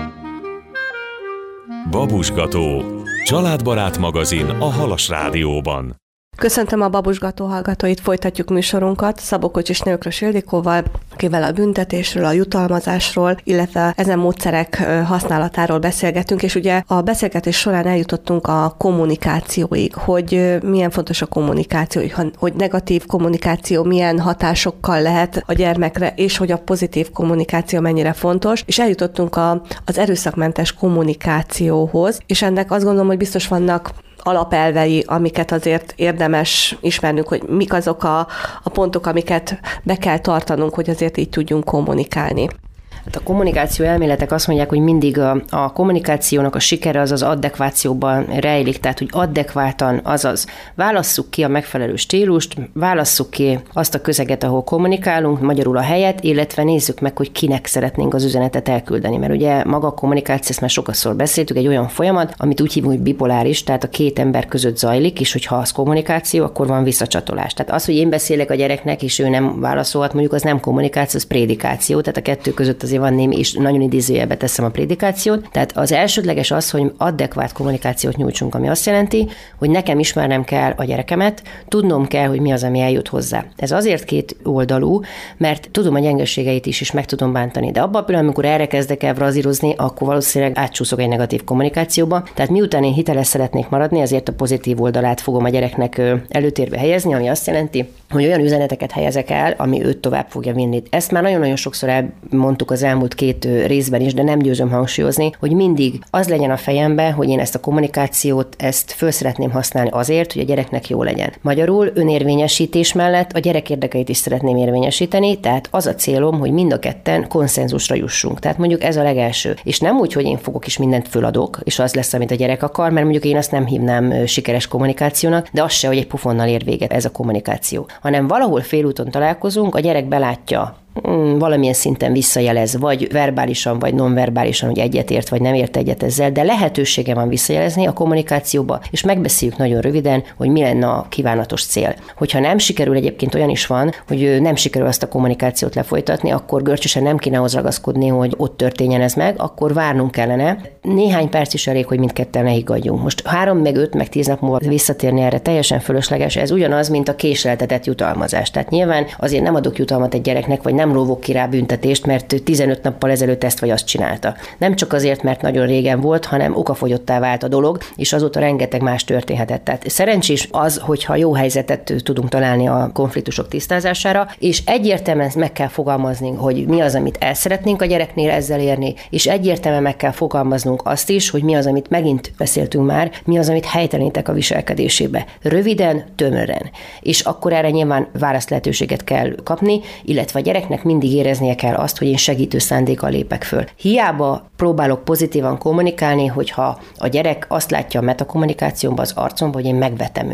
Babusgató. Családbarát magazin a Halas Rádióban. Köszöntöm a Babusgató hallgatóit, folytatjuk műsorunkat Szabó Kocsis Nőkrös Ildikóval, akivel a büntetésről, a jutalmazásról, illetve ezen módszerek használatáról beszélgetünk, és ugye a beszélgetés során eljutottunk a kommunikációig, hogy milyen fontos a kommunikáció, hogy negatív kommunikáció milyen hatásokkal lehet a gyermekre, és hogy a pozitív kommunikáció mennyire fontos, és eljutottunk az erőszakmentes kommunikációhoz, és ennek azt gondolom, hogy biztos vannak alapelvei, amiket azért érdemes ismernünk, hogy mik azok a pontok, amiket be kell tartanunk, hogy azért így tudjunk kommunikálni. Hát a kommunikáció elméletek azt mondják, hogy mindig a kommunikációnak a sikere az adekvációban rejlik, tehát hogy adekvátan, azaz válasszuk ki a megfelelő stílust, válasszuk ki azt a közeget, ahol kommunikálunk, magyarul a helyet, illetve nézzük meg, hogy kinek szeretnénk az üzenetet elküldeni, mert ugye maga a kommunikáció, ezt már sokszor beszéltük, egy olyan folyamat, amit úgy hívunk, hogy bipoláris, tehát a két ember között zajlik, és hogyha az kommunikáció, akkor van visszacsatolás. Tehát az, hogy én beszélek a gyereknek, és ő nem válaszolhat, mondjuk az nem kommunikáció, az prédikáció, tehát a kettő között azért van némi, és nagyon idézőjelbe teszem a prédikációt. Tehát az elsődleges az, hogy adekvát kommunikációt nyújtsunk, ami azt jelenti, hogy nekem ismernem kell a gyerekemet, tudnom kell, hogy mi az, ami eljut hozzá. Ez azért két oldalú, mert tudom a gyengeségeit is, és meg tudom bántani. De abban a pillanatban, amikor erre kezdek el brazírozni, akkor valószínűleg átcsúszok egy negatív kommunikációba. Tehát miután én hiteles szeretnék maradni, azért a pozitív oldalát fogom a gyereknek előtérbe helyezni, ami azt jelenti, hogy olyan üzeneteket helyezek el, ami őt tovább fogja vinni. Ezt már nagyon-nagyon sokszor elmondtuk az elmúlt két részben is, de nem győzöm hangsúlyozni, hogy mindig az legyen a fejemben, hogy én ezt a kommunikációt, ezt föl szeretném használni azért, hogy a gyereknek jó legyen. Magyarul önérvényesítés mellett a gyerek érdekeit is szeretném érvényesíteni, tehát az a célom, hogy mind a ketten konszenzusra jussunk. Tehát mondjuk ez a legelső. És nem úgy, hogy én fogok és mindent föladok, és az lesz, amit a gyerek akar, mert mondjuk én azt nem hívnám sikeres kommunikációnak, de az se, hogy egy pufonnal ér véget ez a kommunikáció, hanem valahol félúton találkozunk, a gyerek belátja, valamilyen szinten visszajelez, vagy verbálisan, vagy nonverbálisan, hogy egyetért, vagy nem ért egyet ezzel, de lehetősége van visszajelezni a kommunikációba, és megbeszéljük nagyon röviden, hogy mi lenne a kívánatos cél. Hogyha nem sikerül, egyébként olyan is van, hogy nem sikerül azt a kommunikációt lefolytatni, akkor görcsösen nem kéne ahhoz ragaszkodni, hogy ott történjen ez meg, akkor várnunk kellene. Néhány perc is elég, hogy mindketten ne higgadjunk. Most 3, meg 5, meg 10 nap múlva visszatérni erre teljesen fölösleges, ez ugyanaz, mint a késleltetett jutalmazás. Tehát nyilván azért nem adok jutalmat egy gyereknek, vagy nem lóvok ki rá büntetést, mert 15 nappal ezelőtt ezt vagy azt csinálta. Nem csak azért, mert nagyon régen volt, hanem okafogyottá vált a dolog, és azóta rengeteg más történhetett. Tehát szerencsés az, hogyha jó helyzetet tudunk találni a konfliktusok tisztázására, és egyértelműen meg kell fogalmazni, hogy mi az, amit el szeretnénk a gyereknél ezzel érni, és egyértelműen meg kell fogalmaznunk azt is, hogy mi az, amit megint beszéltünk már, mi az, amit helytelenítek a viselkedésébe. Röviden, tömören. És akkor erre nyilván válaszlehetőséget kell kapni, illetve a gyereknek mindig éreznie kell azt, hogy én segítő szándékkal lépek föl. Hiába próbálok pozitívan kommunikálni, hogyha a gyerek azt látja a metakommunikációmban az arcomban, hogy én megvetem őt.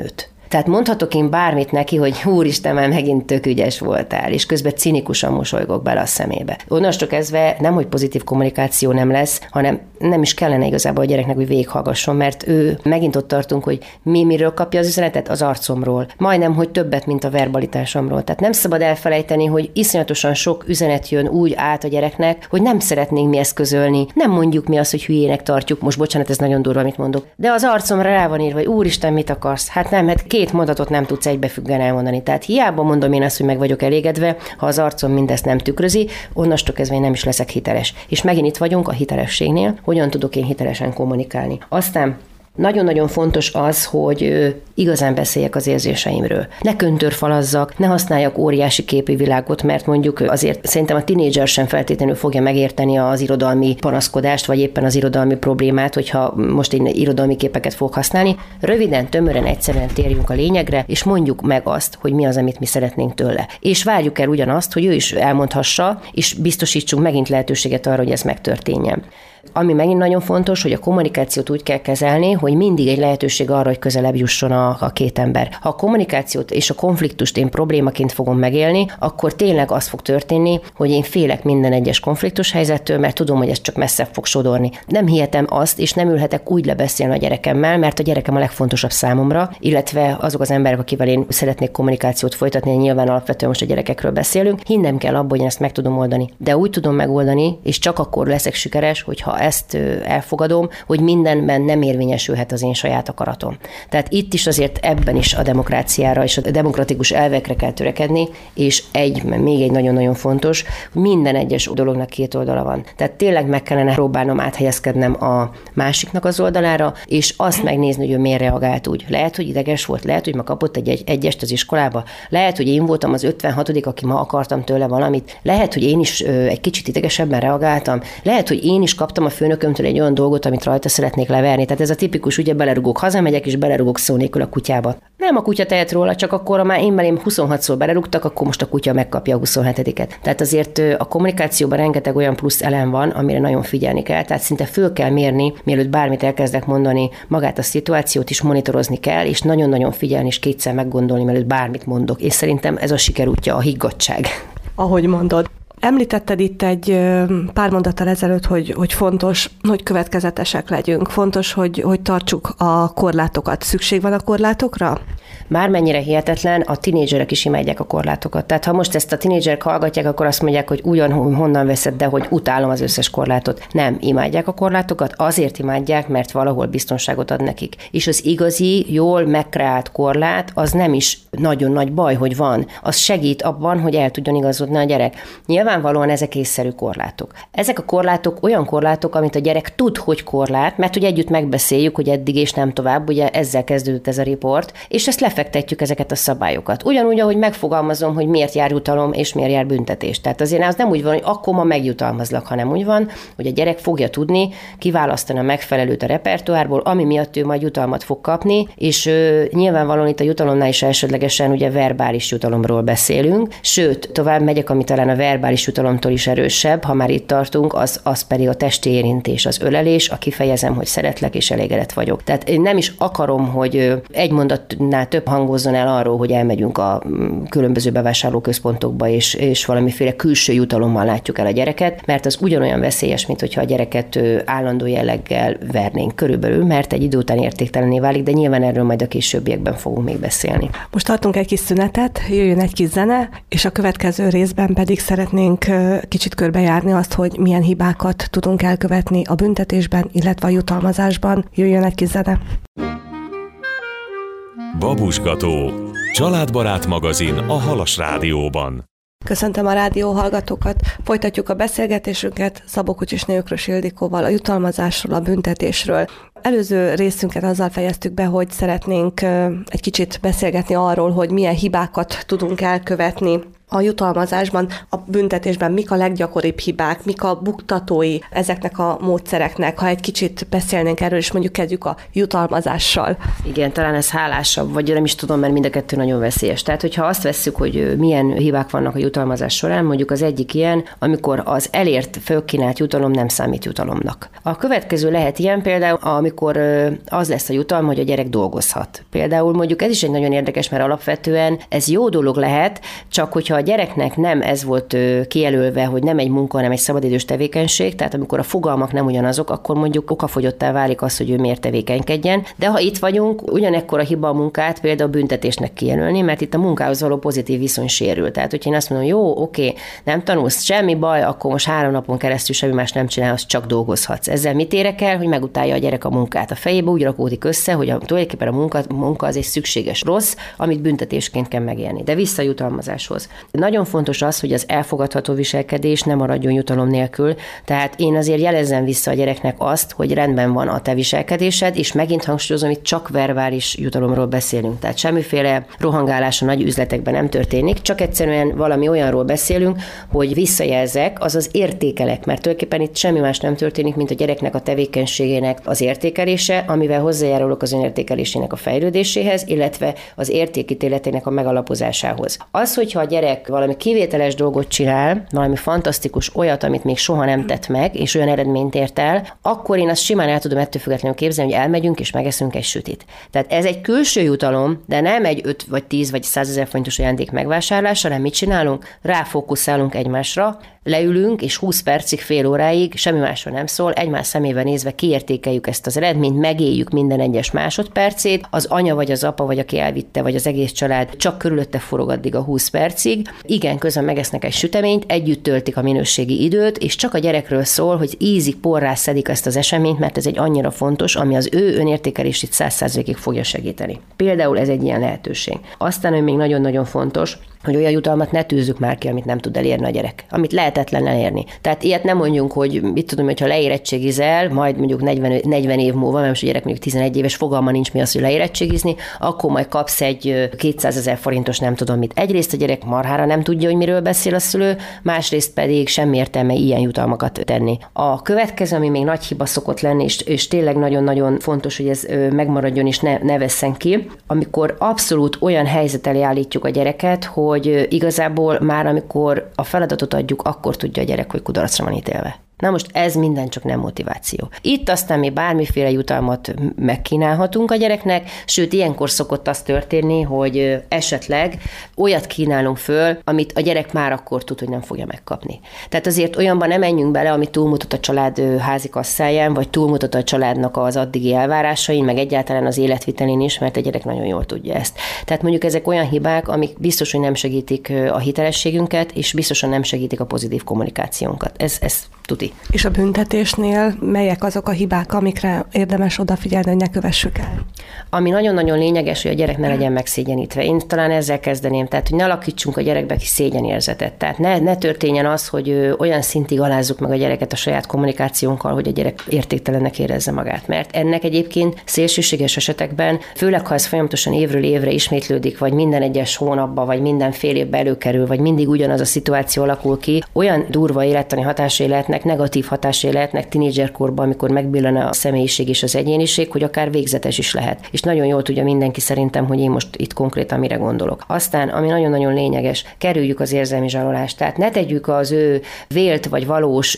Tehát mondhatok én bármit neki, hogy úristen, már megint tök ügyes voltál, és közben cinikusan mosolygok bele a szemébe. Onnastól kezdve nem, hogy pozitív kommunikáció nem lesz, hanem nem is kellene igazából a gyereknek, hogy végighallgasson, mert ő megint ott tartunk, hogy miről kapja az üzenetet? Az arcomról. Majdnem, hogy többet, mint a verbalitásomról. Tehát nem szabad elfelejteni, hogy iszonyatosan sok üzenet jön úgy át a gyereknek, hogy nem szeretnénk mi ezt közölni. Nem mondjuk mi azt, hogy hülyének tartjuk. Most bocsánat, ez nagyon durva, amit mondok. De az arcomra rá van írva, hogy úristen, mit akarsz? Hát nem, hát 2 mondatot nem tudsz egybefüggően elmondani. Tehát hiába mondom én azt, hogy meg vagyok elégedve, ha az arcom mindezt nem tükrözi, onnastól kezdve én nem is leszek hiteles. És megint itt vagyunk a hitelességnél, hogyan tudok én hitelesen kommunikálni. Aztán nagyon-nagyon fontos az, hogy igazán beszéljek az érzéseimről. Ne köntörfalazzak, ne használjak óriási képű világot, mert mondjuk azért szerintem a tinédzser sem feltétlenül fogja megérteni az irodalmi panaszkodást, vagy éppen az irodalmi problémát, hogyha most én irodalmi képeket fog használni. Röviden, tömören, egyszerűen térjünk a lényegre, és mondjuk meg azt, hogy mi az, amit mi szeretnénk tőle. És várjuk el ugyanazt, hogy ő is elmondhassa, és biztosítsunk megint lehetőséget arra, hogy ez megtörténjen. Ami megint nagyon fontos, hogy a kommunikációt úgy kell kezelni, hogy mindig egy lehetőség arra, hogy közelebb jusson a 2 ember. Ha a kommunikációt és a konfliktust én problémaként fogom megélni, akkor tényleg az fog történni, hogy én félek minden egyes konfliktus helyzettől, mert tudom, hogy ez csak messzebb fog sodorni. Nem hihetem azt, és nem ülhetek úgy lebeszélni a gyerekemmel, mert a gyerekem a legfontosabb számomra, illetve azok az emberek, akivel én szeretnék kommunikációt folytatni, nyilván alapvetően most a gyerekekről beszélünk, hinnem kell abban, hogy én ezt meg tudom oldani. De úgy tudom megoldani, és csak akkor leszek sikeres, hogyha ezt elfogadom, hogy mindenben nem érvényesülhet az én saját akaratom. Tehát itt is azért ebben is a demokráciára és a demokratikus elvekre kell törekedni, és még egy nagyon-nagyon fontos, hogy minden egyes dolognak 2 oldala van. Tehát tényleg meg kellene próbálnom áthelyezkednem a másiknak az oldalára, és azt megnézni, hogy ő miért reagált úgy. Lehet, hogy ideges volt, lehet, hogy ma kapott egy egyest az iskolába, lehet, hogy én voltam az 56., aki ma akartam tőle valamit, lehet, hogy én is egy kicsit idegesebben reagáltam, lehet, hogy én is kaptam a főnökömtől egy olyan dolgot, amit rajta szeretnék leverni. Tehát ez a tipikus, ugye belerugok, hazamegyek, és belerugok szó nélkül a kutyába. Nem a kutya tehet róla, csak akkor, ha már én belém 26-szor belerugtak, akkor most a kutya megkapja a 27-et. Tehát azért a kommunikációban rengeteg olyan plusz elem van, amire nagyon figyelni kell. Tehát szinte föl kell mérni, mielőtt bármit elkezdek mondani, magát a szituációt is monitorozni kell, és nagyon-nagyon figyelni, és 2-szer meggondolni, mielőtt bármit mondok. És szerintem ez a sikerútja, a higgadtság. Ahogy mondod. Említetted itt egy pár mondattal ezelőtt, hogy fontos, hogy következetesek legyünk. Fontos, hogy tartsuk a korlátokat. Szükség van a korlátokra? Bármennyire hihetetlen, a tinédzserek is imádják a korlátokat. Tehát ha most ezt a tinédzserek hallgatják, akkor azt mondják, hogy honnan veszed, de hogy utálom az összes korlátot. Nem, imádják a korlátokat, azért imádják, mert valahol biztonságot ad nekik. És az igazi, jól megkreált korlát, az nem is nagyon nagy baj, hogy van. Az segít abban, hogy el tudjon igazodni a gyerek. Nyilvánvalóan ezek észszerű korlátok. Ezek a korlátok olyan korlátok, amit a gyerek tud, hogy korlát, mert hogy együtt megbeszéljük, hogy eddig és nem tovább, ugye ezzel kezdődött ez a riport, és ezt lefektetjük ezeket a szabályokat. Ugyanúgy, ahogy megfogalmazom, hogy miért jár jutalom és miért jár büntetés. Tehát azért az nem úgy van, hogy akkor ma megjutalmazlak, hanem úgy van, hogy a gyerek fogja tudni kiválasztani a megfelelőt a repertoárból, ami miatt ő majd jutalmat fog kapni, és nyilvánvalóan itt a jutalomnál is elsődlegesen ugye verbális jutalomról beszélünk, sőt, tovább megyek, ami talán a verbális jutalomtól is erősebb, ha már itt tartunk, az pedig a testi érintés, az ölelés, a kifejezem, hogy szeretlek és elégedett vagyok. Tehát én nem is akarom, hogy egy mondatnál több hangozzon el arról, hogy elmegyünk a különböző bevásárlóközpontokba, és valamiféle külső jutalommal látjuk el a gyereket, mert az ugyanolyan veszélyes, mint hogyha a gyereket állandó jelleggel vernénk körülbelül, mert egy idő után értéktelenné válik, de nyilván erről majd a későbbiekben fogunk még beszélni. Most tartunk egy kis szünetet, jöjjön egy kis zene, és a következő részben pedig szeretnénk kicsit körbejárni azt, hogy milyen hibákat tudunk elkövetni a büntetésben, illetve a jutalmazásban. Jöjjön egy kis zene. Babuskató, családbarát magazin a Halas Rádióban. Köszöntöm a rádió hallgatókat. Folytatjuk a beszélgetésünket Szabó Kocsis Ökrös Ildikóval a jutalmazásról, a büntetésről. Előző részünket azzal fejeztük be, hogy szeretnénk egy kicsit beszélgetni arról, hogy milyen hibákat tudunk elkövetni a jutalmazásban, a büntetésben mik a leggyakoribb hibák, mik a buktatói ezeknek a módszereknek, ha egy kicsit beszélnénk erről, és mondjuk kezdjük a jutalmazással. Igen, talán ez hálásabb, vagy nem is tudom, mert mind a kettő nagyon veszélyes. Tehát, hogyha azt vesszük, hogy milyen hibák vannak a jutalmazás során, mondjuk az egyik ilyen, amikor az elért fölkínált jutalom nem számít jutalomnak. A következő lehet ilyen például, amikor az lesz a jutalom, hogy a gyerek dolgozhat. Például mondjuk ez is egy nagyon érdekes, mert alapvetően ez jó dolog lehet, csak hogyha a gyereknek nem ez volt kijelölve, hogy nem egy munka, hanem egy szabadidős tevékenység, tehát amikor a fogalmak nem ugyanazok, akkor mondjuk okafogyottá válik az, hogy ő miért tevékenykedjen. De ha itt vagyunk, ugyanekkor a hiba a munkát például büntetésnek kijelölni, mert itt a munkához való pozitív viszony sérül. Tehát, hogyha én azt mondom, jó, oké, nem tanulsz, semmi baj, akkor most 3 napon keresztül semmi más nem csinálsz, csak dolgozhatsz. Ezzel mit érek el, hogy megutálja a gyerek a munkát. A fejébe úgy rakódik össze, hogy tulajdonképpen a munka az egy szükséges rossz, amit büntetésként kell megélni. De vissza a jutalmazáshoz. Nagyon fontos az, hogy az elfogadható viselkedés nem maradjon jutalom nélkül, tehát én azért jelezzem vissza a gyereknek azt, hogy rendben van a te viselkedésed, és megint hangsúlyozom, hogy csak verbális jutalomról beszélünk. Tehát semmiféle rohangálás a nagy üzletekben nem történik, csak egyszerűen valami olyanról beszélünk, hogy visszajelzek, azaz értékelek, mert tulajdonképpen itt semmi más nem történik, mint a gyereknek a tevékenységének az értékelése, amivel hozzájárulok az önértékelésének a fejlődéséhez, illetve az értékítéletének a megalapozásához. Az, hogyha a gyerek valami kivételes dolgot csinál, valami fantasztikus, olyat, amit még soha nem tett meg, és olyan eredményt ért el, akkor én azt simán el tudom ettől függetlenül képzelni, hogy elmegyünk és megeszünk egy sütit. Tehát ez egy külső jutalom, de nem egy 5 vagy 10 vagy 100 000 forintos ajándék megvásárlása, hanem mit csinálunk? Ráfókuszálunk egymásra, leülünk, és 20 percig, fél óráig semmi másról nem szól, egymás szemébe nézve kiértékeljük ezt az eredményt, megéljük minden egyes másodpercét, az anya vagy az apa, vagy aki elvitte, vagy az egész család csak körülötte forog addig a 20 percig. Igen, közben megesznek egy süteményt, együtt töltik a minőségi időt, és csak a gyerekről szól, hogy ízig porrá szedik ezt az eseményt, mert ez egy annyira fontos, ami az ő önértékelését 100%-ig fogja segíteni. Például ez egy ilyen lehetőség. Aztán, hogy még nagyon-nagyon fontos, hogy olyan jutalmat ne tűzzük már ki, amit nem tud elérni a gyerek, amit lehetetlen elérni. Tehát ilyet nem mondjunk, hogy mit tudom, hogyha leérettségizel, majd mondjuk 40 év múlva, mert most a gyerek mondjuk 11 éves, fogalma nincs mi az, hogy leérettségizni, akkor majd kapsz egy 200 000 forintos nem tudom mit. Egyrészt a gyerek marhára nem tudja, hogy miről beszél a szülő, másrészt pedig semmi értelme ilyen jutalmakat tenni. A következő, ami még nagy hiba szokott lenni, és tényleg nagyon-nagyon fontos, hogy ez megmaradjon és ne vesszen ki, amikor abszolút olyan helyzet elé állítjuk a gyereket, hogy igazából már amikor a feladatot adjuk, akkor tudja a gyerek, hogy kudarcra van ítélve. Na most ez minden csak nem motiváció. Itt aztán mi bármiféle jutalmat megkínálhatunk a gyereknek, sőt, ilyenkor szokott az történni, hogy esetleg olyat kínálunk föl, amit a gyerek már akkor tud, hogy nem fogja megkapni. Tehát azért olyanban nem menjünk bele, ami túlmutat a család házikasszáján, vagy túlmutat a családnak az addigi elvárásain, meg egyáltalán az életvitelén is, mert a gyerek nagyon jól tudja ezt. Tehát mondjuk ezek olyan hibák, amik biztos, hogy nem segítik a hitelességünket, és biztosan nem segítik a pozitív kommunikációnkat. Ez tuti. És a büntetésnél melyek azok a hibák, amikre érdemes odafigyelni, hogy ne kövessük el? Ami nagyon-nagyon lényeges, hogy a gyerek ne legyen megszégyenítve. Én talán ezzel kezdeném, tehát hogy ne alakítsunk a gyerekbe ki szégyenérzetet. Tehát ne történjen az, hogy olyan szintig alázzuk meg a gyereket a saját kommunikációnkkal, hogy a gyerek értéktelennek érezze magát. Mert ennek egyébként szélsőséges esetekben, főleg ha ez folyamatosan évről évre ismétlődik, vagy minden egyes hónapban, vagy minden fél évben előkerül, vagy mindig ugyanaz a szituáció alakul ki, olyan durva élettani hatásai lehetnek, negatív hatásai lehetnek tínédzserkorban, amikor megbillen a személyiség és az egyéniség, hogy akár végzetes is lehet. És nagyon jól tudja mindenki szerintem, hogy én most itt konkrétan mire gondolok. Aztán, ami nagyon-nagyon lényeges, kerüljük az érzelmi zsarolást. Tehát ne tegyük az ő vélt vagy valós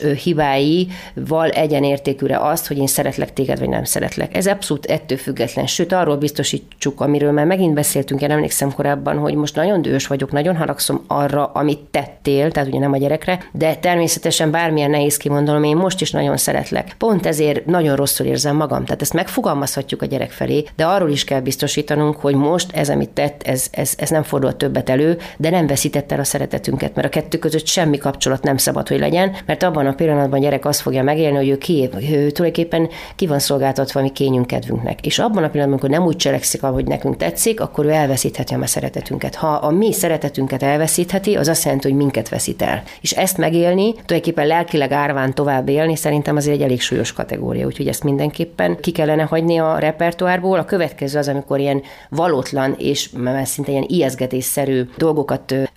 hibáival egyenértékűre azt, hogy én szeretlek téged, vagy nem szeretlek. Ez abszolút ettől független. Sőt, arról biztosítsuk, amiről már megint beszéltünk, én emlékszem korábban, hogy most nagyon dühös vagyok, nagyon haragszom arra, amit tettél, tehát ugye nem a gyerekre, de természetesen bármilyen nehéz kimondom, én most is nagyon szeretlek. Pont ezért nagyon rosszul érzem magam. Tehát ezt megfogalmazhatjuk a gyerek felé, de arról is kell biztosítanunk, hogy most ez, amit tett, ez nem fordul többet elő, de nem veszített el a szeretetünket, mert a kettő között semmi kapcsolat nem szabad, hogy legyen, mert abban a pillanatban a gyerek azt fogja megélni, hogy ő tulajdonképpen ki van szolgáltatva a mi kényünk, kedvünknek. És abban a pillanatban, amikor nem úgy cselekszik, ahogy nekünk tetszik, akkor ő elveszítheti a mi szeretetünket. Ha a mi szeretetünket elveszítheti, az azt jelenti, hogy minket veszít el. És ezt megélni, tulajdonképpen lelkileg árván tovább élni, szerintem azért egy elég súlyos kategória, úgyhogy ezt mindenképpen ki kellene hagyni a repertoárból. A következő az, amikor ilyen valótlan és szinte ilyen ijesztgetésszerű dolgokat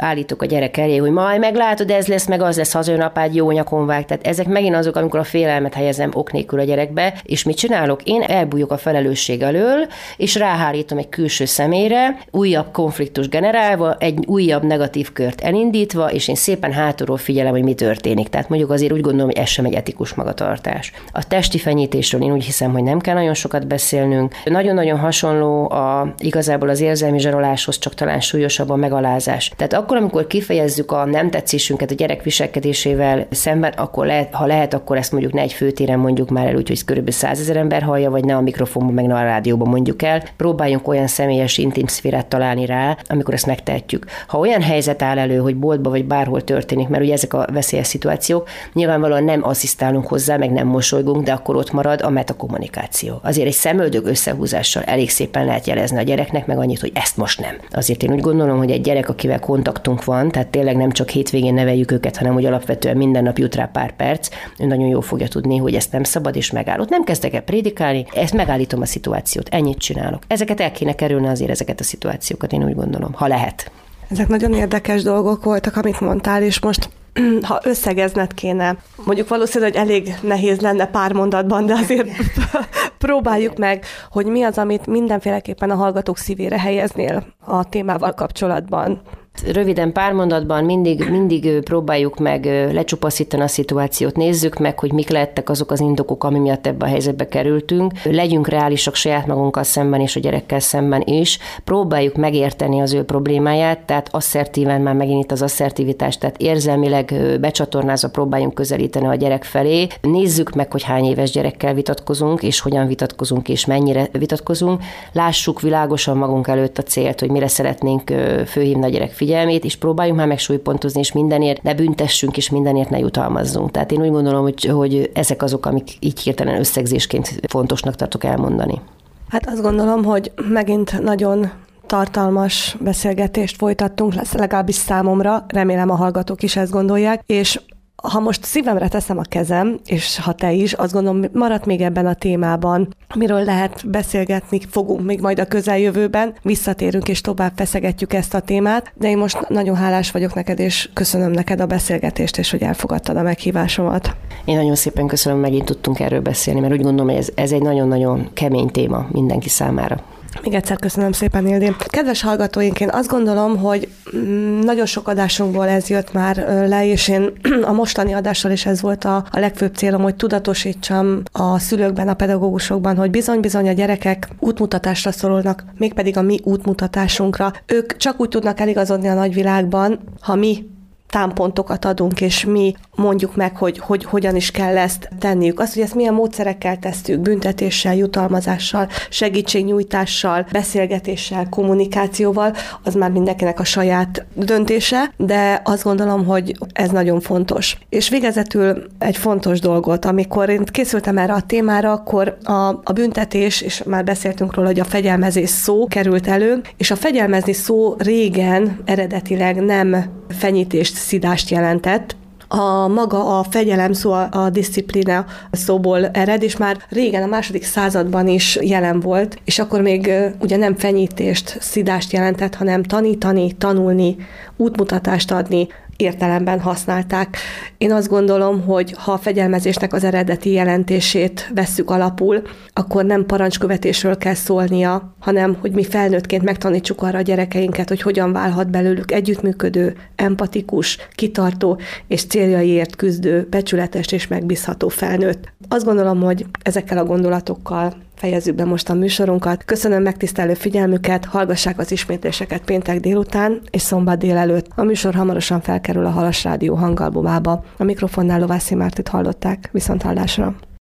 állítok a gyerek elé, hogy majd meglátod, ez lesz, meg az lesz, ha az ön apád jó nyakon vág. Tehát ezek megint azok, amikor a félelmet helyezem ok nélkül a gyerekbe, és mit csinálok? Én elbújok a felelősség elől, és ráhárítom egy külső személyre, újabb konfliktus generálva, egy újabb negatív kört elindítva, és én szépen hátulról figyelem, hogy mi történik. Tehát mondjuk azért úgy gondolom, hogy ez sem egy etikus magatartás. A testi fenyítésről én úgy hiszem, hogy nem kell nagyon sokat beszélnünk. Nagyon-nagyon hasonló igazából az érzelmi zsaroláshoz, csak talán súlyosabb a megalázás. Tehát akkor, amikor kifejezzük a nem tetszésünket a gyerek viselkedésével szemben, akkor ha lehet, akkor ezt mondjuk ne egy főtéren mondjuk már el, úgyhogy kb. 100 000 ember hallja, vagy ne a mikrofonban, meg ne a rádióban mondjuk el. Próbáljunk olyan személyes, intim szférát találni rá, amikor ezt megtehetjük. Ha olyan helyzet áll elő, hogy boltba vagy bárhol történik, mert ugye ezek a veszélyes szituációk, nyilvánvalóan nem asszisztálunk hozzá, meg nem mosolygunk, de akkor ott marad a metakommunikáció. Azért egy szemöldök összehúzással elég szépen lehet jelezni a gyereknek, meg annyit, hogy ezt most nem. Azért én úgy gondolom, hogy egy gyerek, akivel kontaktunk van, tehát tényleg nem csak hétvégén neveljük őket, hanem hogy alapvetően minden nap jut rá pár perc, ő nagyon jól fogja tudni, hogy ezt nem szabad, és megállott. Nem kezdek el prédikálni, ezt megállítom a szituációt, ennyit csinálok. Ezeket el kéne kerülni azért, ezeket a szituációkat, én úgy gondolom, ha lehet. Ezek nagyon érdekes dolgok voltak, amit mondtál, és most ha összegezned kéne, mondjuk valószínűleg, hogy elég nehéz lenne pár mondatban, de azért próbáljuk meg, hogy mi az, amit mindenféleképpen a hallgatók szívére helyeznél a témával kapcsolatban. Röviden pár mondatban mindig próbáljuk meg lecsupaszítani a szituációt, nézzük meg, hogy mik lehettek azok az indokok, ami miatt ebbe a helyzetbe kerültünk. Legyünk reálisak saját magunkkal szemben és a gyerekkel szemben is. Próbáljuk megérteni az ő problémáját, tehát asszertíven, már megint itt az asszertivitás, tehát érzelmileg becsatornázva próbáljunk közelíteni a gyerek felé. Nézzük meg, hogy hány éves gyerekkel vitatkozunk, és hogyan vitatkozunk, és mennyire vitatkozunk. Lássuk világosan magunk előtt a célt, hogy mire szeretnénk fölhívni a gyerek figyelmét, és próbáljunk már meg súlypontozni, és mindenért ne büntessünk, és mindenért ne jutalmazzunk. Tehát én úgy gondolom, hogy ezek azok, amik így hirtelen összegzésként fontosnak tartok elmondani. Hát azt gondolom, hogy megint nagyon tartalmas beszélgetést folytattunk, legalábbis számomra, remélem a hallgatók is ezt gondolják, és ha most szívemre teszem a kezem, és ha te is, azt gondolom, maradt még ebben a témában, miről lehet beszélgetni, fogunk még majd a közeljövőben, visszatérünk és tovább feszegetjük ezt a témát, de én most nagyon hálás vagyok neked, és köszönöm neked a beszélgetést, és hogy elfogadtad a meghívásomat. Én nagyon szépen köszönöm, megint tudtunk erről beszélni, mert úgy gondolom, hogy ez egy nagyon-nagyon kemény téma mindenki számára. Még egyszer köszönöm szépen, Ildi. Kedves hallgatóink, én azt gondolom, hogy nagyon sok adásunkból ez jött már le, és én a mostani adással is ez volt a legfőbb célom, hogy tudatosítsam a szülőkben, a pedagógusokban, hogy bizony-bizony a gyerekek útmutatásra szorulnak, mégpedig a mi útmutatásunkra. Ők csak úgy tudnak eligazodni a nagyvilágban, ha mi támpontokat adunk, és mi mondjuk meg, hogy hogyan is kell ezt tenniük. Azt, hogy ezt milyen módszerekkel tesszük, büntetéssel, jutalmazással, segítségnyújtással, beszélgetéssel, kommunikációval, az már mindenkinek a saját döntése, de azt gondolom, hogy ez nagyon fontos. És végezetül egy fontos dolgot, amikor én készültem erre a témára, akkor a büntetés, és már beszéltünk róla, hogy a fegyelmezés szó került elő, és a fegyelmezni szó régen eredetileg nem fenyítést, szidást jelentett. Maga a fegyelem szó, a diszciplína szóból ered, és már régen a 2. században is jelen volt, és akkor még ugye nem fenyítést, szidást jelentett, hanem tanítani, tanulni, útmutatást adni, értelemben használták. Én azt gondolom, hogy ha a fegyelmezésnek az eredeti jelentését vesszük alapul, akkor nem parancskövetésről kell szólnia, hanem hogy mi felnőttként megtanítsuk arra a gyerekeinket, hogy hogyan válhat belőlük együttműködő, empatikus, kitartó és céljaiért küzdő, becsületes és megbízható felnőtt. Azt gondolom, hogy ezekkel a gondolatokkal fejezzük be most a műsorunkat. Köszönöm megtisztelő figyelmüket, hallgassák az ismétléseket péntek délután és szombat délelőtt. A műsor hamarosan felkerül a Halas Rádió hangalbumába. A mikrofonnál Lovász Mártit hallották. Viszonthallásra!